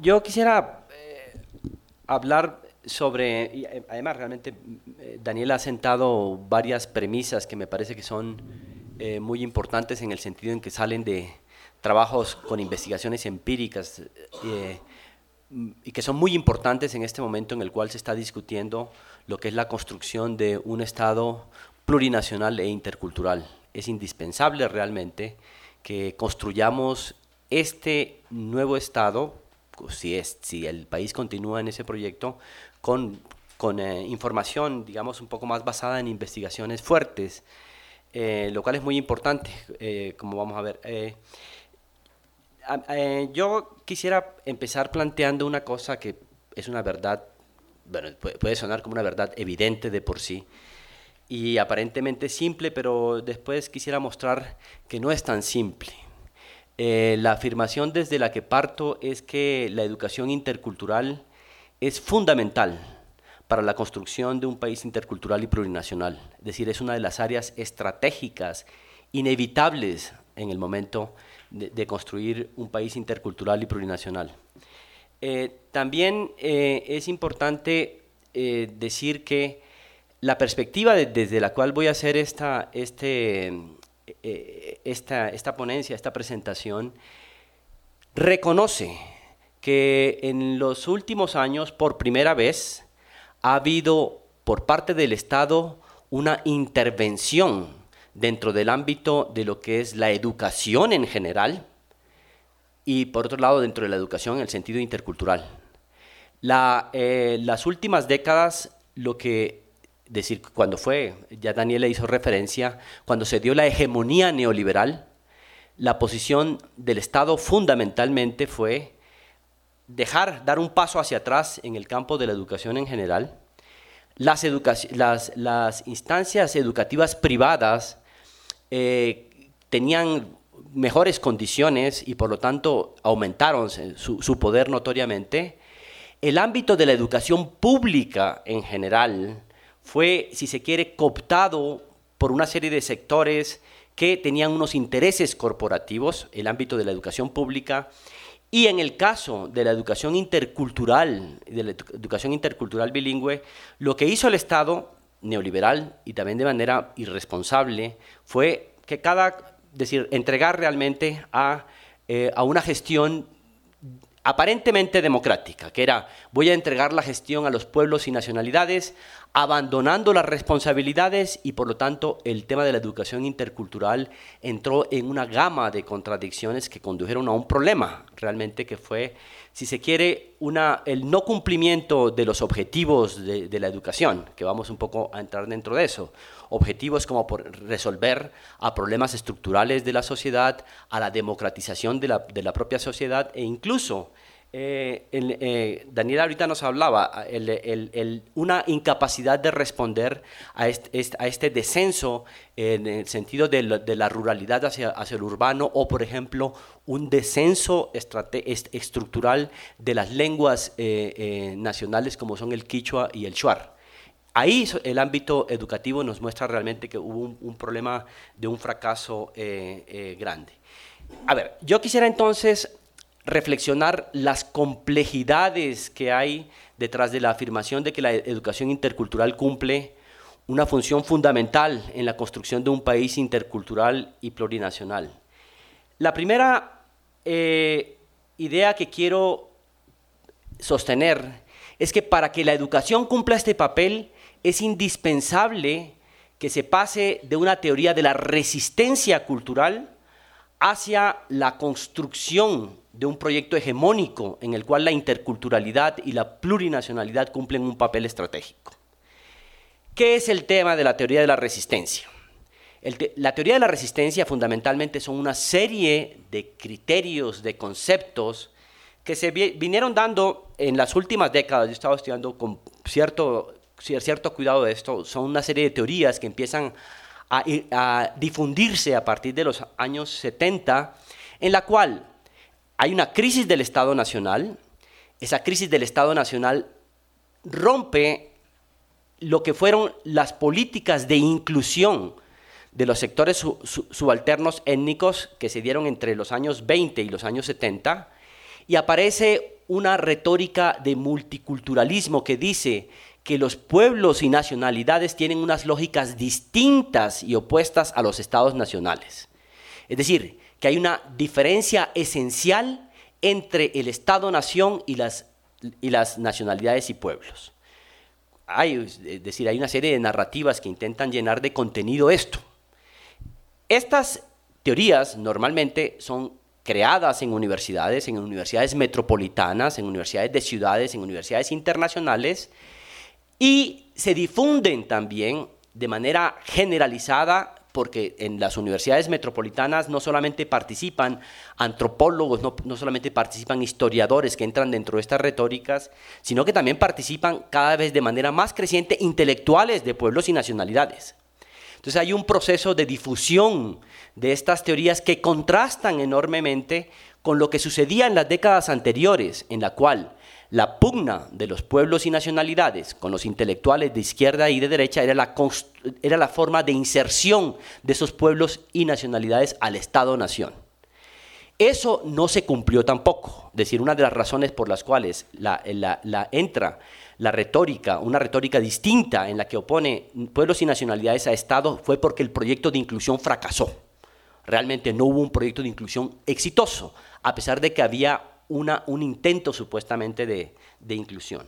Yo quisiera hablar sobre, y además realmente Daniel ha sentado varias premisas que me parece que son muy importantes en el sentido en que salen de trabajos con investigaciones empíricas y que son muy importantes en este momento en el cual se está discutiendo lo que es la construcción de un Estado plurinacional e intercultural. Es indispensable realmente que construyamos este nuevo Estado, si el país continúa en ese proyecto, con información, digamos, un poco más basada en investigaciones fuertes, lo cual es muy importante, como vamos a ver. Yo quisiera empezar planteando una cosa que es una verdad, bueno, puede sonar como una verdad evidente de por sí y aparentemente simple, pero después quisiera mostrar que no es tan simple. La afirmación desde la que parto es que la educación intercultural es fundamental para la construcción de un país intercultural y plurinacional. Es decir, es una de las áreas estratégicas inevitables en el momento de construir un país intercultural y plurinacional. También es importante decir que la perspectiva desde la cual voy a hacer esta ponencia, esta presentación, reconoce que en los últimos años, por primera vez, ha habido por parte del Estado una intervención dentro del ámbito de lo que es la educación en general y por otro lado dentro de la educación en el sentido intercultural. Las últimas décadas, decir, cuando fue, ya Daniel le hizo referencia, cuando se dio la hegemonía neoliberal, la posición del Estado fundamentalmente fue dar un paso hacia atrás en el campo de la educación en general. Las instancias educativas privadas tenían mejores condiciones y por lo tanto aumentaron su poder notoriamente. El ámbito de la educación pública en general fue, si se quiere, cooptado por una serie de sectores que tenían unos intereses corporativos, el ámbito de la educación pública, y en el caso de la educación intercultural, bilingüe, lo que hizo el Estado neoliberal y también de manera irresponsable fue que entregar realmente a una gestión aparentemente democrática, que era, voy a entregar la gestión a los pueblos y nacionalidades, abandonando las responsabilidades y por lo tanto el tema de la educación intercultural entró en una gama de contradicciones que condujeron a un problema realmente que fue, si se quiere, el no cumplimiento de los objetivos de la educación, que vamos un poco a entrar dentro de eso. Objetivos como resolver a problemas estructurales de la sociedad, a la democratización de la propia sociedad e incluso Daniel ahorita nos hablaba una incapacidad de responder a este descenso en el sentido de la ruralidad hacia el urbano o por ejemplo un descenso estructural de las lenguas nacionales como son el quichua y el shuar. Ahí el ámbito educativo nos muestra realmente que hubo un problema de un fracaso grande. A ver, yo quisiera entonces reflexionar las complejidades que hay detrás de la afirmación de que la educación intercultural cumple una función fundamental en la construcción de un país intercultural y plurinacional. La primera idea que quiero sostener es que para que la educación cumpla este papel es indispensable que se pase de una teoría de la resistencia cultural hacia la construcción de un proyecto hegemónico en el cual la interculturalidad y la plurinacionalidad cumplen un papel estratégico. ¿Qué es el tema de la teoría de la resistencia? La teoría de la resistencia fundamentalmente son una serie de criterios, de conceptos que se vinieron dando en las últimas décadas. Yo he estado estudiando con cierto cuidado de esto. Son una serie de teorías que empiezan a difundirse a partir de los años 70, en la cual hay una crisis del Estado Nacional. Esa crisis del Estado Nacional rompe lo que fueron las políticas de inclusión de los sectores subalternos étnicos que se dieron entre los años 20 y los años 70, y aparece una retórica de multiculturalismo que dice que los pueblos y nacionalidades tienen unas lógicas distintas y opuestas a los estados nacionales. Es decir, que hay una diferencia esencial entre el Estado-nación y las nacionalidades y pueblos. Es decir, hay una serie de narrativas que intentan llenar de contenido esto. Estas teorías normalmente son creadas en universidades metropolitanas, en universidades de ciudades, en universidades internacionales, y se difunden también de manera generalizada, porque en las universidades metropolitanas no solamente participan antropólogos, no solamente participan historiadores que entran dentro de estas retóricas, sino que también participan cada vez de manera más creciente intelectuales de pueblos y nacionalidades. Entonces hay un proceso de difusión de estas teorías que contrastan enormemente con lo que sucedía en las décadas anteriores, en la cual la pugna de los pueblos y nacionalidades con los intelectuales de izquierda y de derecha era la forma de inserción de esos pueblos y nacionalidades al Estado-nación. Eso no se cumplió tampoco. Es decir, una de las razones por las cuales entra la retórica, una retórica distinta en la que opone pueblos y nacionalidades a Estado, fue porque el proyecto de inclusión fracasó. Realmente no hubo un proyecto de inclusión exitoso, a pesar de que había un intento supuestamente de inclusión.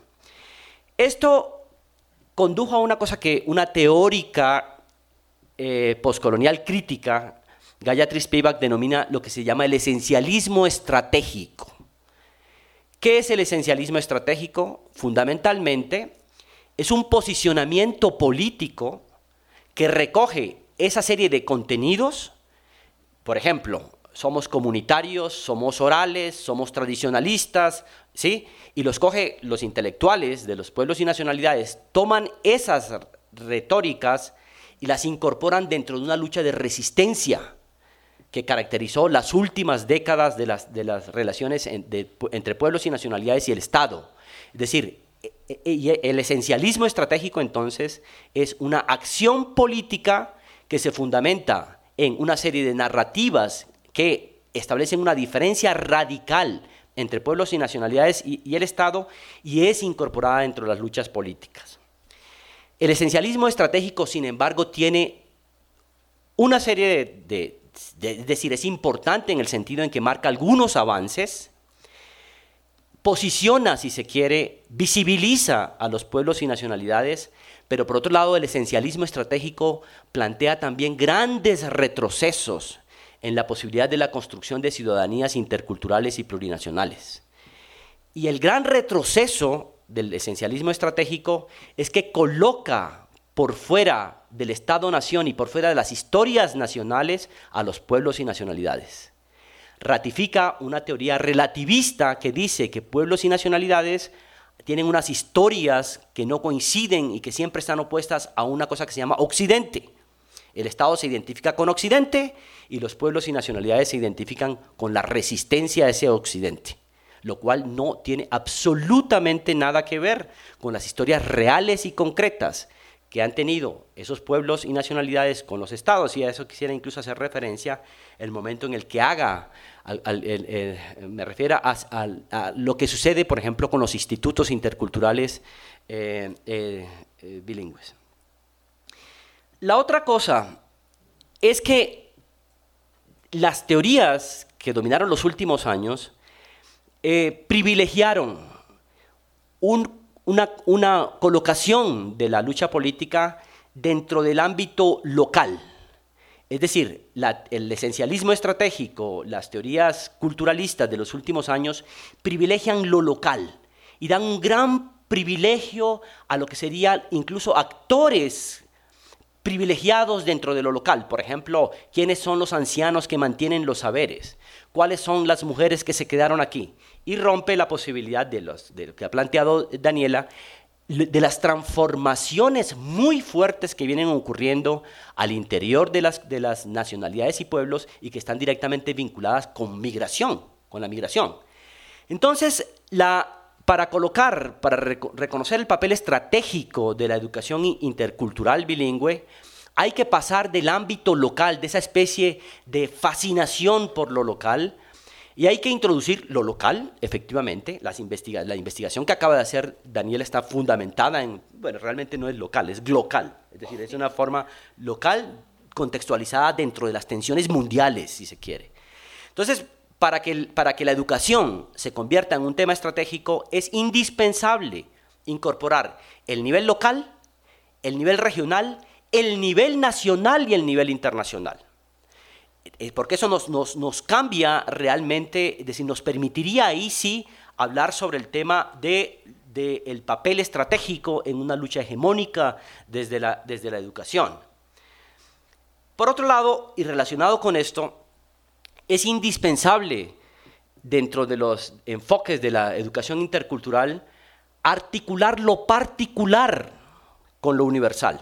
Esto condujo a una cosa que una teórica postcolonial crítica, Gayatri Spivak, denomina lo que se llama el esencialismo estratégico. ¿Qué es el esencialismo estratégico? Fundamentalmente, es un posicionamiento político que recoge esa serie de contenidos. Por ejemplo, somos comunitarios, somos orales, somos tradicionalistas, ¿sí? Y los coge los intelectuales de los pueblos y nacionalidades, toman esas retóricas y las incorporan dentro de una lucha de resistencia que caracterizó las últimas décadas de las relaciones entre pueblos y nacionalidades y el Estado. Es decir, el esencialismo estratégico entonces es una acción política que se fundamenta en una serie de narrativas que establecen una diferencia radical entre pueblos y nacionalidades y el Estado, y es incorporada dentro de las luchas políticas. El esencialismo estratégico, sin embargo, tiene una serie es decir, es importante en el sentido en que marca algunos avances, posiciona, si se quiere, visibiliza a los pueblos y nacionalidades, pero por otro lado el esencialismo estratégico plantea también grandes retrocesos en la posibilidad de la construcción de ciudadanías interculturales y plurinacionales. Y el gran retroceso del esencialismo estratégico es que coloca por fuera del Estado-nación y por fuera de las historias nacionales a los pueblos y nacionalidades. Ratifica una teoría relativista que dice que pueblos y nacionalidades tienen unas historias que no coinciden y que siempre están opuestas a una cosa que se llama Occidente. El Estado se identifica con Occidente y los pueblos y nacionalidades se identifican con la resistencia a ese Occidente, lo cual no tiene absolutamente nada que ver con las historias reales y concretas que han tenido esos pueblos y nacionalidades con los estados, y a eso quisiera incluso hacer referencia el momento en el que me refiero a lo que sucede, por ejemplo, con los institutos interculturales bilingües. La otra cosa es que las teorías que dominaron los últimos años privilegiaron una colocación de la lucha política dentro del ámbito local. Es decir, el esencialismo estratégico, las teorías culturalistas de los últimos años privilegian lo local y dan un gran privilegio a lo que serían incluso actores privilegiados dentro de lo local. Por ejemplo, ¿quiénes son los ancianos que mantienen los saberes? ¿Cuáles son las mujeres que se quedaron aquí? Y rompe la posibilidad de lo que ha planteado Daniela, de las transformaciones muy fuertes que vienen ocurriendo al interior de las nacionalidades y pueblos y que están directamente vinculadas con la migración. Entonces, para reconocer el papel estratégico de la educación intercultural bilingüe, hay que pasar del ámbito local, de esa especie de fascinación por lo local, Y hay que introducir lo local, efectivamente. La investigación que acaba de hacer Daniel está fundamentada en, bueno, realmente no es local, es glocal. Es decir, es una forma local contextualizada dentro de las tensiones mundiales, si se quiere. Entonces, para que la educación se convierta en un tema estratégico, es indispensable incorporar el nivel local, el nivel regional, el nivel nacional y el nivel internacional. Porque eso nos cambia realmente, es decir, nos permitiría ahí sí hablar sobre el tema del papel estratégico en una lucha hegemónica desde la educación. Por otro lado, y relacionado con esto, es indispensable dentro de los enfoques de la educación intercultural articular lo particular con lo universal.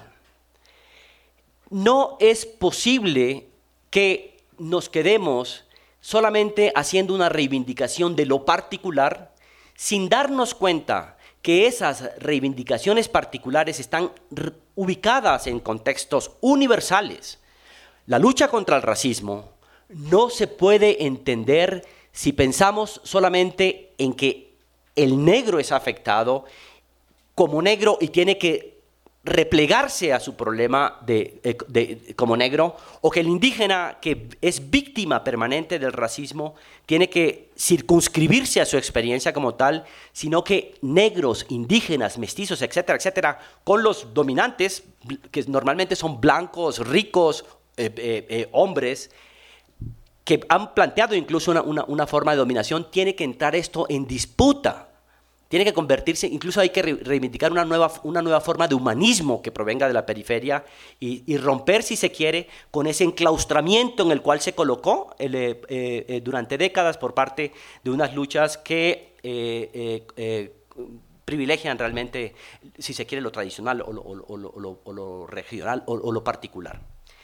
No es posible que nos quedemos solamente haciendo una reivindicación de lo particular sin darnos cuenta que esas reivindicaciones particulares están ubicadas en contextos universales. La lucha contra el racismo no se puede entender si pensamos solamente en que el negro es afectado como negro y tiene que replegarse a su problema como negro, o que el indígena, que es víctima permanente del racismo, tiene que circunscribirse a su experiencia como tal, sino que negros, indígenas, mestizos, etcétera, etcétera, con los dominantes, que normalmente son blancos, ricos, hombres, que han planteado incluso una forma de dominación, tiene que entrar esto en disputa. Tiene que convertirse, incluso hay que reivindicar una nueva forma de humanismo que provenga de la periferia y romper, si se quiere, con ese enclaustramiento en el cual se colocó durante décadas por parte de unas luchas que privilegian realmente, si se quiere, lo tradicional o lo regional o lo particular.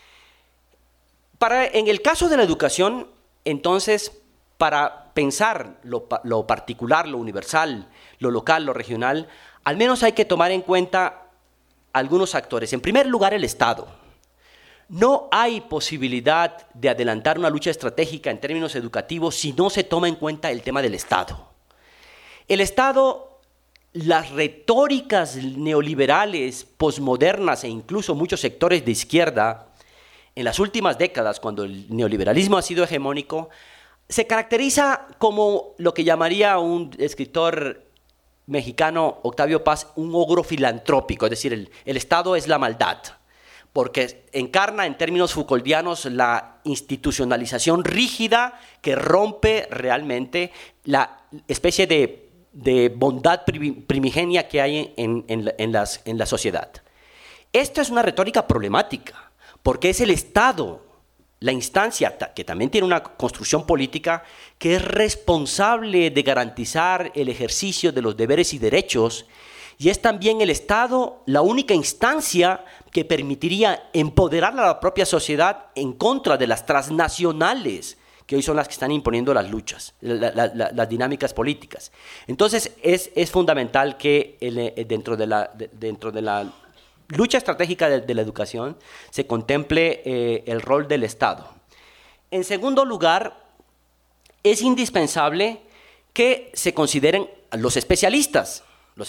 En el caso de la educación, entonces, para pensar lo particular, lo universal, lo local, lo regional, al menos hay que tomar en cuenta algunos actores. En primer lugar, el Estado. No hay posibilidad de adelantar una lucha estratégica en términos educativos si no se toma en cuenta el tema del Estado. El Estado, las retóricas neoliberales, posmodernas e incluso muchos sectores de izquierda, en las últimas décadas, cuando el neoliberalismo ha sido hegemónico, se caracteriza como lo que llamaría un escritor mexicano, Octavio Paz, un ogro filantrópico, es decir, el Estado es la maldad, porque encarna en términos Foucauldianos la institucionalización rígida que rompe realmente la especie de bondad primigenia que hay en la sociedad. Esto es una retórica problemática, porque es el Estado, la instancia, que también tiene una construcción política, que es responsable de garantizar el ejercicio de los deberes y derechos, y es también el Estado la única instancia que permitiría empoderar a la propia sociedad en contra de las transnacionales, que hoy son las que están imponiendo las luchas, las dinámicas políticas. Entonces es fundamental que dentro de la lucha estratégica de la educación se contemple el rol del Estado. En segundo lugar, es indispensable que se consideren los especialistas,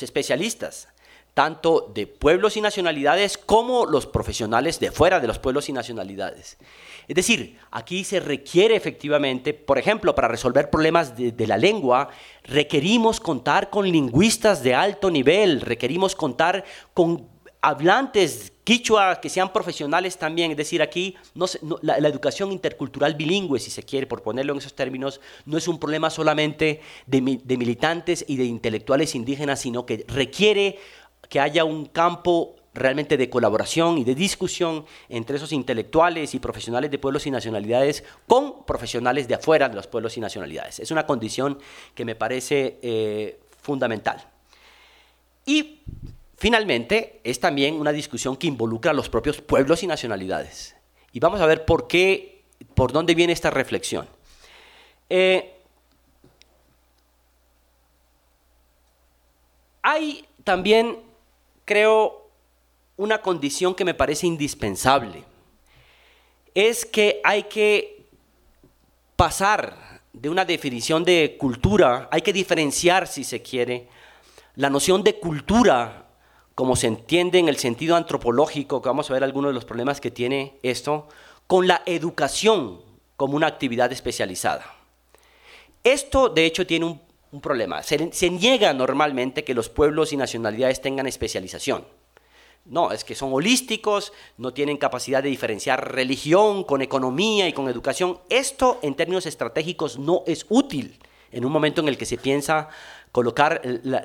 tanto de pueblos y nacionalidades como los profesionales de fuera de los pueblos y nacionalidades. Es decir, aquí se requiere efectivamente, por ejemplo, para resolver problemas de la lengua, requerimos contar con lingüistas de alto nivel, requerimos contar con hablantes quichua que sean profesionales también. Es decir, aquí la educación intercultural bilingüe, si se quiere, por ponerlo en esos términos, no es un problema solamente de militantes y de intelectuales indígenas, sino que requiere que haya un campo realmente de colaboración y de discusión entre esos intelectuales y profesionales de pueblos y nacionalidades con profesionales de afuera de los pueblos y nacionalidades. Es una condición que me parece fundamental. Y finalmente, es también una discusión que involucra a los propios pueblos y nacionalidades. Y vamos a ver por dónde viene esta reflexión. Hay también, creo, una condición que me parece indispensable. Es que hay que pasar de una definición de cultura, hay que diferenciar, si se quiere, la noción de cultura, como se entiende en el sentido antropológico, que vamos a ver algunos de los problemas que tiene esto, con la educación como una actividad especializada. Esto, de hecho, tiene un problema. Se niega normalmente que los pueblos y nacionalidades tengan especialización. No, es que son holísticos, no tienen capacidad de diferenciar religión con economía y con educación. Esto, en términos estratégicos, no es útil en un momento en el que se piensa colocar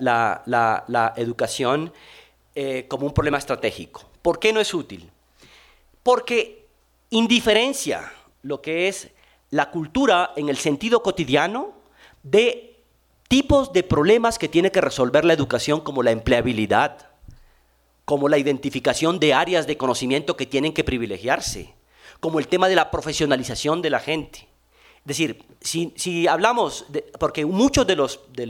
la educación como un problema estratégico. ¿Por qué no es útil? Porque indiferencia lo que es la cultura en el sentido cotidiano de tipos de problemas que tiene que resolver la educación, como la empleabilidad, como la identificación de áreas de conocimiento que tienen que privilegiarse, como el tema de la profesionalización de la gente. Es decir, si hablamos, porque muchos de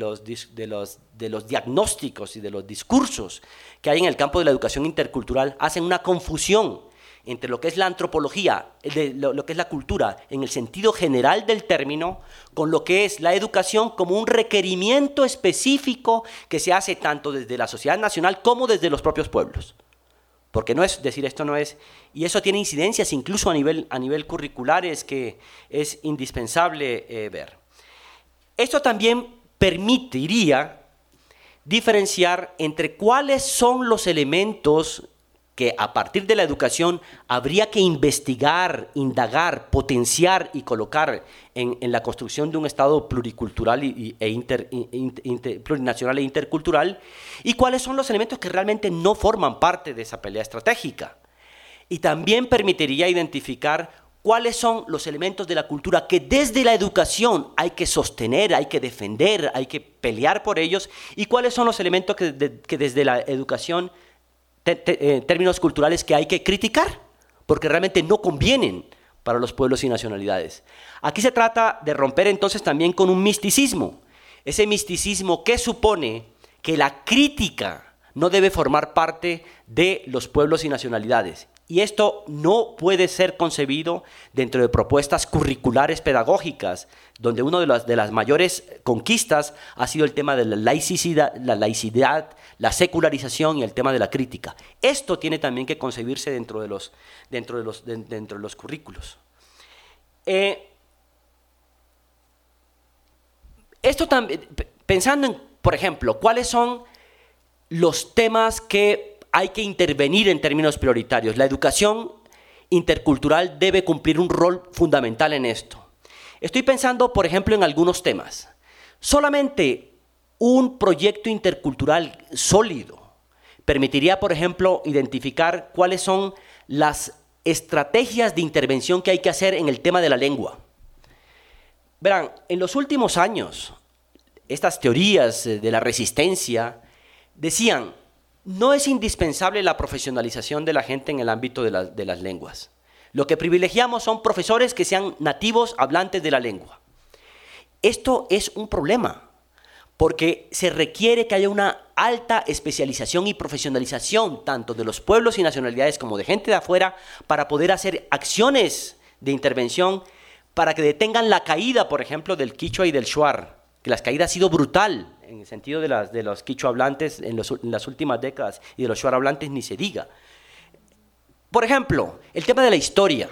los diagnósticos y de los discursos que hay en el campo de la educación intercultural hacen una confusión entre lo que es la antropología, lo que es la cultura, en el sentido general del término, con lo que es la educación como un requerimiento específico que se hace tanto desde la sociedad nacional como desde los propios pueblos. Porque no es decir, esto no es, y eso tiene incidencias incluso a nivel curricular, es que es indispensable ver. Esto también permitiría diferenciar entre cuáles son los elementos que a partir de la educación habría que investigar, indagar, potenciar y colocar en la construcción de un Estado pluricultural plurinacional e intercultural, y cuáles son los elementos que realmente no forman parte de esa pelea estratégica. Y también permitiría identificar cuáles son los elementos de la cultura que desde la educación hay que sostener, hay que defender, hay que pelear por ellos, y cuáles son los elementos que desde la educación términos culturales que hay que criticar, porque realmente no convienen para los pueblos y nacionalidades. Aquí se trata de romper entonces también con un misticismo, ese misticismo que supone que la crítica no debe formar parte de los pueblos y nacionalidades. Y esto no puede ser concebido dentro de propuestas curriculares pedagógicas, donde una de las mayores conquistas ha sido el tema de la laicidad, la secularización y el tema de la crítica. Esto tiene también que concebirse dentro de los currículos. Esto también, pensando en, por ejemplo, cuáles son los temas que hay que intervenir en términos prioritarios. La educación intercultural debe cumplir un rol fundamental en esto. Estoy pensando, por ejemplo, en algunos temas. Solamente un proyecto intercultural sólido permitiría, por ejemplo, identificar cuáles son las estrategias de intervención que hay que hacer en el tema de la lengua. Verán, en los últimos años, estas teorías de la resistencia decían: no es indispensable la profesionalización de la gente en el ámbito de las lenguas. Lo que privilegiamos son profesores que sean nativos hablantes de la lengua. Esto es un problema, porque se requiere que haya una alta especialización y profesionalización tanto de los pueblos y nacionalidades como de gente de afuera para poder hacer acciones de intervención para que detengan la caída, por ejemplo, del quichua y del shuar, que la caída ha sido brutal en el sentido de los quichua hablantes en las últimas décadas, y de los shuar hablantes ni se diga. Por ejemplo, el tema de la historia.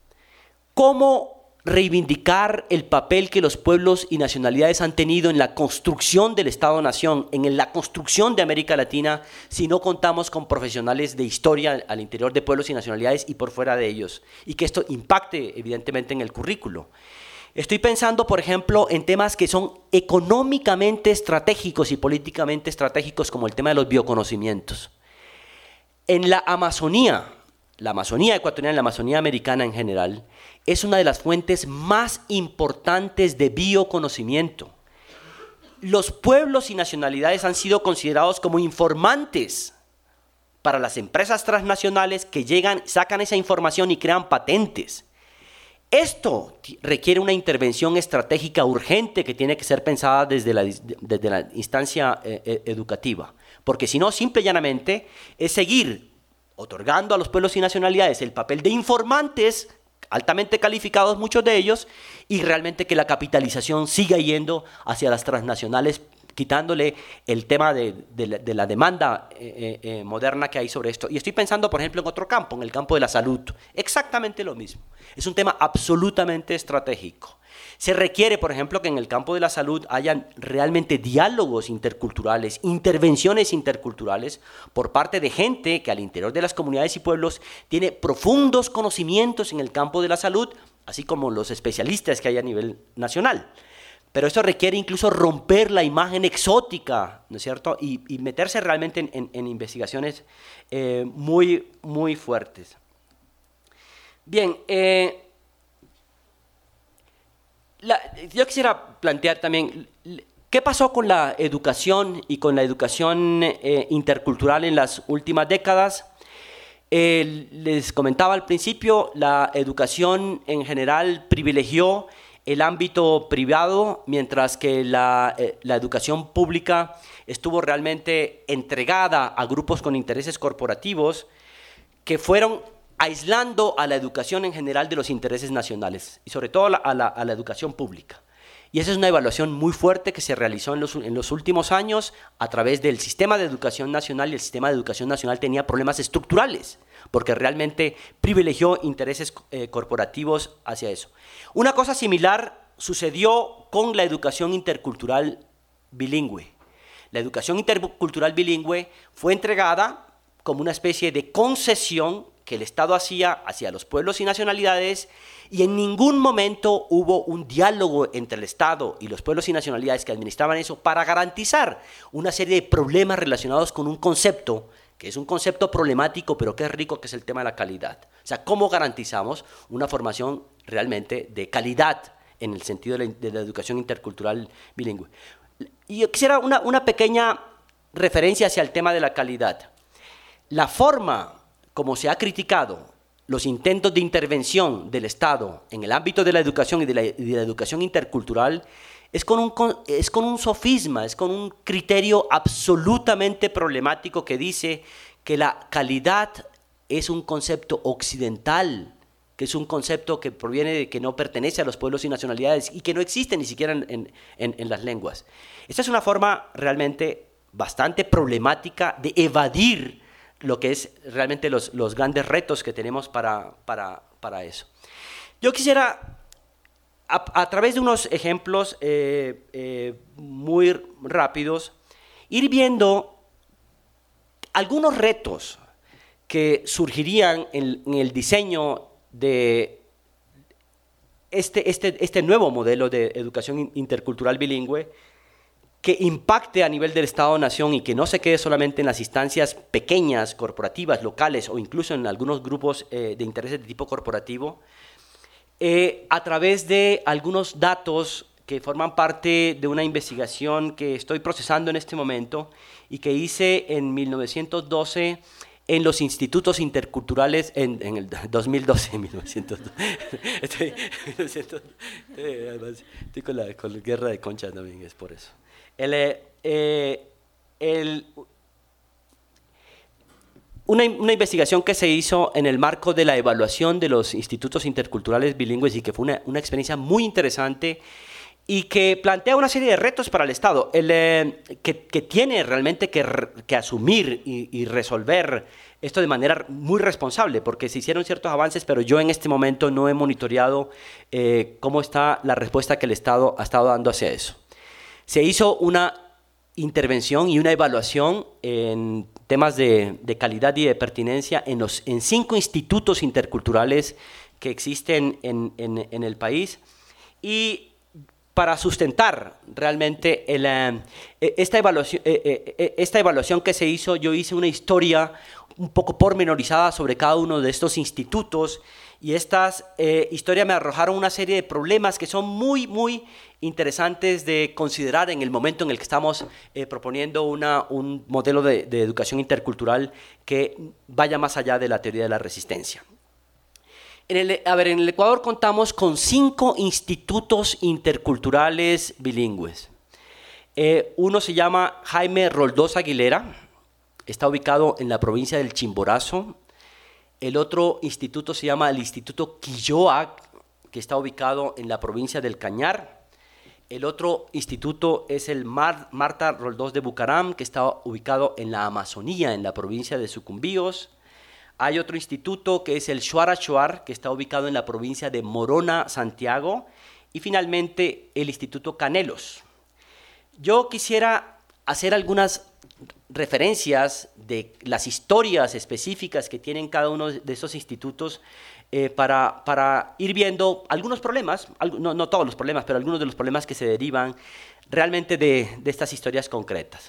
¿Cómo reivindicar el papel que los pueblos y nacionalidades han tenido en la construcción del Estado-Nación, en la construcción de América Latina, si no contamos con profesionales de historia al interior de pueblos y nacionalidades y por fuera de ellos? Y que esto impacte evidentemente en el currículo. Estoy pensando, por ejemplo, en temas que son económicamente estratégicos y políticamente estratégicos, como el tema de los bioconocimientos. En la Amazonía ecuatoriana, la Amazonía americana en general, es una de las fuentes más importantes de bioconocimiento. Los pueblos y nacionalidades han sido considerados como informantes para las empresas transnacionales que llegan, sacan esa información y crean patentes. Esto requiere una intervención estratégica urgente que tiene que ser pensada desde la instancia educativa, porque si no, simple y llanamente, es seguir otorgando a los pueblos y nacionalidades el papel de informantes altamente calificados muchos de ellos, y realmente que la capitalización siga yendo hacia las transnacionales, quitándole el tema de la demanda moderna que hay sobre esto. Y estoy pensando, por ejemplo, en otro campo, en el campo de la salud. Exactamente lo mismo. Es un tema absolutamente estratégico. Se requiere, por ejemplo, que en el campo de la salud hayan realmente diálogos interculturales, intervenciones interculturales por parte de gente que al interior de las comunidades y pueblos tiene profundos conocimientos en el campo de la salud, así como los especialistas que hay a nivel nacional. Pero esto requiere incluso romper la imagen exótica, ¿no es cierto? Y meterse realmente en investigaciones muy, muy fuertes. Bien, yo quisiera plantear también, ¿qué pasó con la educación y con la educación intercultural en las últimas décadas? Les comentaba al principio, la educación en general privilegió el ámbito privado, mientras que la educación pública estuvo realmente entregada a grupos con intereses corporativos que fueron aislando a la educación en general de los intereses nacionales, y sobre todo a la educación pública. Y esa es una evaluación muy fuerte que se realizó en los últimos años a través del sistema de educación nacional, y el sistema de educación nacional tenía problemas estructurales, porque realmente privilegió intereses corporativos hacia eso. Una cosa similar sucedió con la educación intercultural bilingüe. La educación intercultural bilingüe fue entregada como una especie de concesión que el Estado hacía hacia los pueblos y nacionalidades, y en ningún momento hubo un diálogo entre el Estado y los pueblos y nacionalidades que administraban eso para garantizar una serie de problemas relacionados con un concepto que es un concepto problemático, pero que es rico, que es el tema de la calidad. O sea, ¿cómo garantizamos una formación realmente de calidad en el sentido de la educación intercultural bilingüe? Y yo quisiera una pequeña referencia hacia el tema de la calidad. La forma como se ha criticado los intentos de intervención del Estado en el ámbito de la educación y de la educación intercultural es con un sofisma, es con un criterio absolutamente problemático que dice que la calidad es un concepto occidental, que es un concepto que proviene de que no pertenece a los pueblos y nacionalidades y que no existe ni siquiera en las lenguas. Esta es una forma realmente bastante problemática de evadir lo que es realmente los grandes retos que tenemos para eso. Yo quisiera, a través de unos ejemplos muy rápidos, ir viendo algunos retos que surgirían en el diseño de este nuevo modelo de educación intercultural bilingüe, que impacte a nivel del Estado-Nación y que no se quede solamente en las instancias pequeñas, corporativas, locales, o incluso en algunos grupos de intereses de tipo corporativo, a través de algunos datos que forman parte de una investigación que estoy procesando en este momento y que hice en 1912 en los institutos interculturales, en el 2012, 1912. Estoy con la guerra de conchas también, es por eso. Una investigación que se hizo en el marco de la evaluación de los institutos interculturales bilingües y que fue una experiencia muy interesante y que plantea una serie de retos para el Estado, que tiene realmente que asumir y resolver esto de manera muy responsable, porque se hicieron ciertos avances, pero yo en este momento no he monitoreado cómo está la respuesta que el Estado ha estado dando hacia eso. Se hizo una intervención y una evaluación en temas de calidad y de pertinencia en 5 institutos interculturales que existen en el país, y para sustentar realmente esta evaluación que se hizo, yo hice una historia un poco pormenorizada sobre cada uno de estos institutos, y estas historias me arrojaron una serie de problemas que son muy, muy interesantes de considerar en el momento en el que estamos proponiendo un modelo de educación intercultural que vaya más allá de la teoría de la resistencia. En el Ecuador contamos con 5 institutos interculturales bilingües. Uno se llama Jaime Roldós Aguilera, está ubicado en la provincia del Chimborazo. El otro instituto se llama el Instituto Quilloa, que está ubicado en la provincia del Cañar. El otro instituto es el Marta Roldós de Bucaram, que está ubicado en la Amazonía, en la provincia de Sucumbíos. Hay otro instituto que es el Shuara Shuar, que está ubicado en la provincia de Morona, Santiago. Y finalmente el Instituto Canelos. Yo quisiera hacer algunas referencias de las historias específicas que tienen cada uno de esos institutos para ir viendo algunos problemas, no todos los problemas, pero algunos de los problemas que se derivan realmente de estas historias concretas.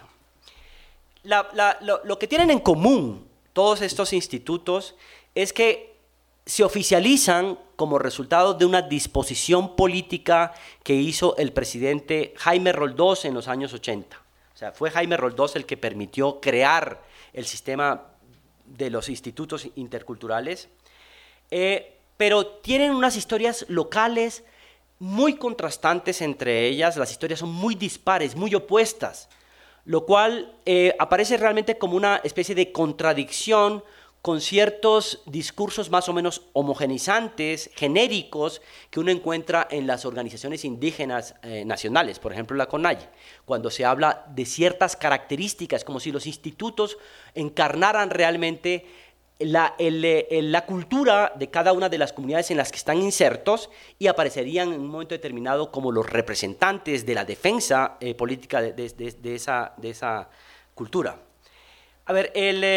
Lo que tienen en común todos estos institutos es que se oficializan como resultado de una disposición política que hizo el presidente Jaime Roldós en los años 80. O sea, fue Jaime Roldós el que permitió crear el sistema de los institutos interculturales, pero tienen unas historias locales muy contrastantes entre ellas. Las historias son muy dispares, muy opuestas, lo cual aparece realmente como una especie de contradicción con ciertos discursos más o menos homogenizantes, genéricos, que uno encuentra en las organizaciones indígenas nacionales, por ejemplo la CONAIE, cuando se habla de ciertas características, como si los institutos encarnaran realmente la cultura de cada una de las comunidades en las que están insertos y aparecerían en un momento determinado como los representantes de la defensa política de esa cultura. A ver,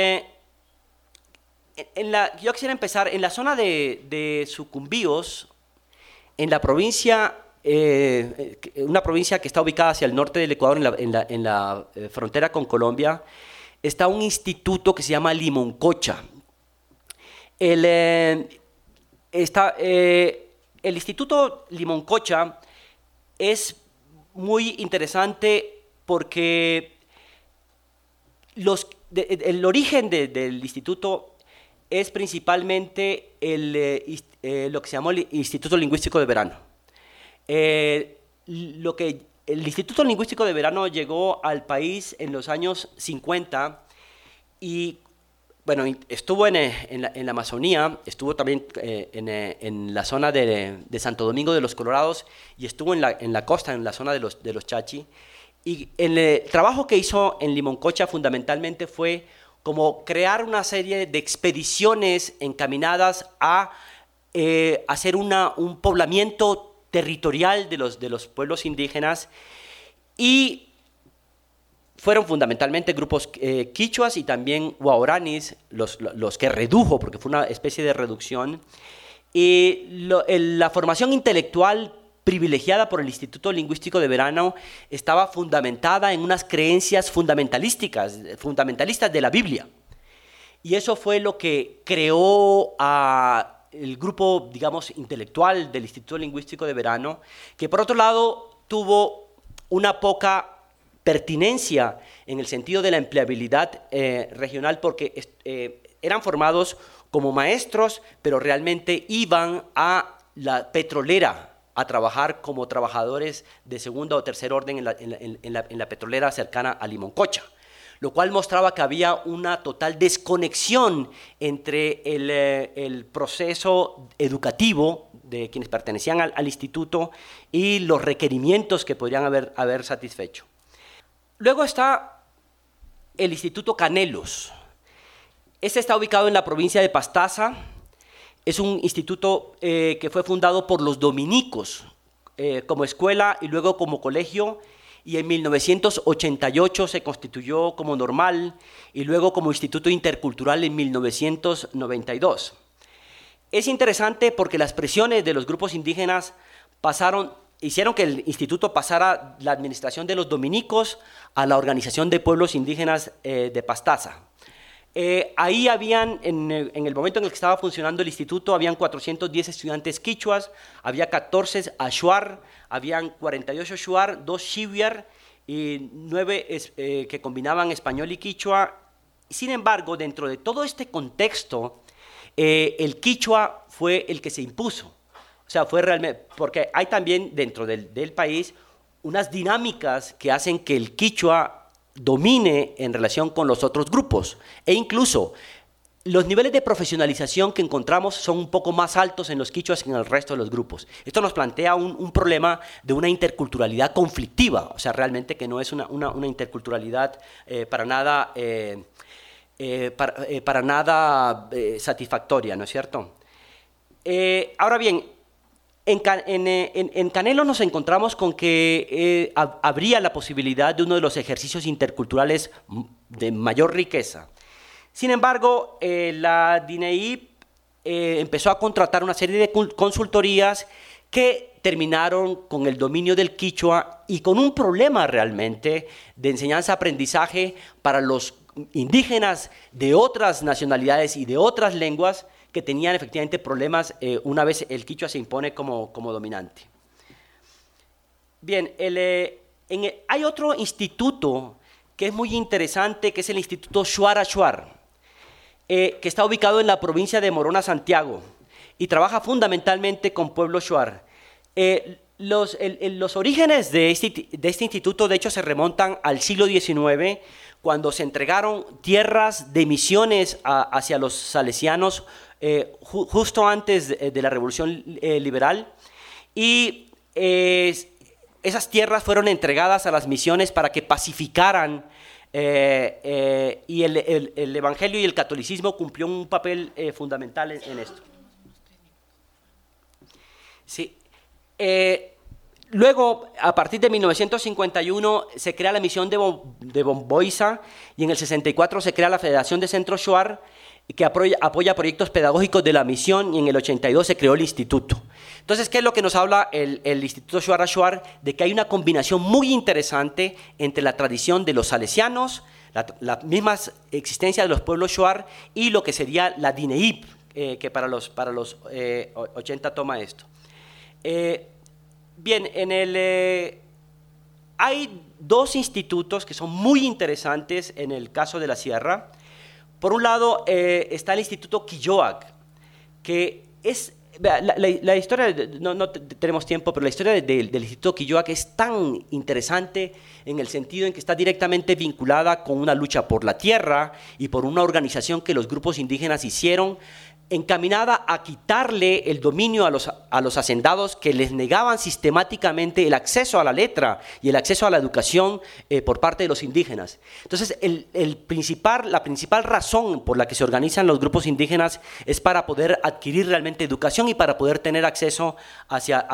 yo quisiera empezar en la zona de Sucumbíos, en la provincia, una provincia que está ubicada hacia el norte del Ecuador, en la frontera con Colombia, está un instituto que se llama Limoncocha. El Instituto Limoncocha es muy interesante porque el origen del instituto es principalmente lo que se llamó el Instituto Lingüístico de Verano. El Instituto Lingüístico de Verano llegó al país en los años 50 y, bueno, estuvo en la Amazonía, estuvo también en la zona de Santo Domingo de los Colorados y estuvo en la costa, en la zona de los Chachi. Y el trabajo que hizo en Limoncocha fundamentalmente fue como crear una serie de expediciones encaminadas a hacer un poblamiento territorial de los pueblos indígenas, y fueron fundamentalmente grupos quichuas y también guaraníes los que redujo, porque fue una especie de reducción. La formación intelectual privilegiada por el Instituto Lingüístico de Verano estaba fundamentada en unas creencias fundamentalistas de la Biblia. Y eso fue lo que creó el grupo, digamos, intelectual del Instituto Lingüístico de Verano, que por otro lado tuvo una poca pertinencia en el sentido de la empleabilidad regional, porque eran formados como maestros, pero realmente iban a la petrolera a trabajar como trabajadores de segundo o tercer orden en la petrolera cercana a Limoncocha, lo cual mostraba que había una total desconexión entre el proceso educativo de quienes pertenecían al instituto y los requerimientos que podrían haber satisfecho. Luego está el Instituto Canelos. Este está ubicado en la provincia de Pastaza. Es un instituto que fue fundado por los dominicos como escuela y luego como colegio, y en 1988 se constituyó como normal y luego como instituto intercultural en 1992. Es interesante porque las presiones de los grupos indígenas hicieron que el instituto pasara la administración de los dominicos a la Organización de Pueblos Indígenas de Pastaza. Ahí habían, en el momento en el que estaba funcionando el instituto, habían 410 estudiantes quichuas, había 14 ashuar, habían 48 shuar, 2 shiviar y 9 que combinaban español y quichua. Sin embargo, dentro de todo este contexto, el quichua fue el que se impuso. O sea, fue realmente, porque hay también dentro del país unas dinámicas que hacen que el quichua domine en relación con los otros grupos, e incluso los niveles de profesionalización que encontramos son un poco más altos en los quichuas que en el resto de los grupos. Esto nos plantea un problema de una interculturalidad conflictiva, o sea, realmente que no es una interculturalidad para nada, para nada satisfactoria, ¿no es cierto? Ahora bien, en Canelo nos encontramos con que habría la posibilidad de uno de los ejercicios interculturales de mayor riqueza. Sin embargo, la DINEIP empezó a contratar una serie de consultorías que terminaron con el dominio del quichua y con un problema realmente de enseñanza-aprendizaje para los indígenas de otras nacionalidades y de otras lenguas que tenían efectivamente problemas una vez el quichua se impone como dominante. Bien, hay otro instituto que es muy interesante, que es el Instituto Shuar Shuar, que está ubicado en la provincia de Morona, Santiago, y trabaja fundamentalmente con pueblo shuar. Los orígenes de este instituto, de hecho, se remontan al siglo XIX, cuando se entregaron tierras de misiones hacia los salesianos justo antes de la Revolución Liberal, y esas tierras fueron entregadas a las misiones para que pacificaran, y el Evangelio y el catolicismo cumplió un papel fundamental en esto. Sí. Luego, a partir de 1951, se crea la misión de Bomboiza, y en el 64 se crea la Federación de Centro Shuar, que apoya proyectos pedagógicos de la misión, y en el 82 se creó el instituto. Entonces, ¿qué es lo que nos habla el Instituto Shuar Shuar? De que hay una combinación muy interesante entre la tradición de los salesianos, la misma existencia de los pueblos shuar, y lo que sería la DINEIP, que para los 80 toma esto. Bien, hay dos institutos que son muy interesantes en el caso de la sierra. Por un lado está el Instituto Quilloac, que es, la historia, no tenemos tiempo, pero la historia del Instituto Quilloac es tan interesante en el sentido en que está directamente vinculada con una lucha por la tierra y por una organización que los grupos indígenas hicieron, encaminada a quitarle el dominio a los hacendados que les negaban sistemáticamente el acceso a la letra y el acceso a la educación por parte de los indígenas. Entonces, la principal razón por la que se organizan los grupos indígenas es para poder adquirir realmente educación y para poder tener acceso hacia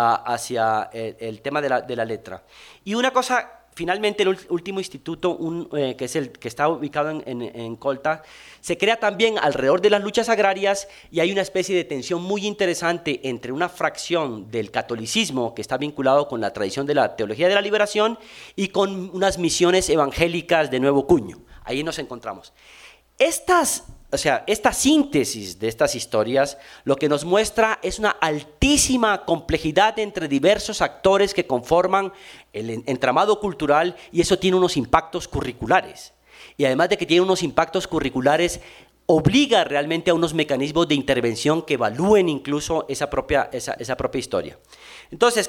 el tema de la letra. Y una cosa, finalmente, el último instituto, que es el que está ubicado en Colta, se crea también alrededor de las luchas agrarias, y hay una especie de tensión muy interesante entre una fracción del catolicismo que está vinculado con la tradición de la teología de la liberación y con unas misiones evangélicas de nuevo cuño. Ahí nos encontramos. Esta síntesis de estas historias lo que nos muestra es una altísima complejidad entre diversos actores que conforman el entramado cultural, y eso tiene unos impactos curriculares. Y además de que tiene unos impactos curriculares, obliga realmente a unos mecanismos de intervención que evalúen incluso esa propia historia. Entonces,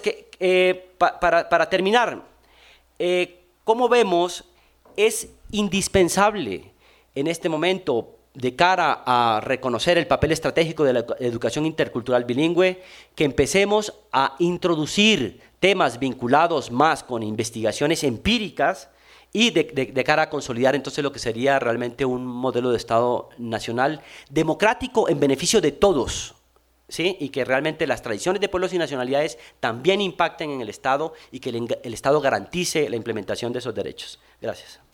para terminar, como vemos, es indispensable en este momento, de cara a reconocer el papel estratégico de la educación intercultural bilingüe, que empecemos a introducir temas vinculados más con investigaciones empíricas y de cara a consolidar entonces lo que sería realmente un modelo de Estado nacional democrático en beneficio de todos, ¿sí? Y que realmente las tradiciones de pueblos y nacionalidades también impacten en el Estado, y que el Estado garantice la implementación de esos derechos. Gracias.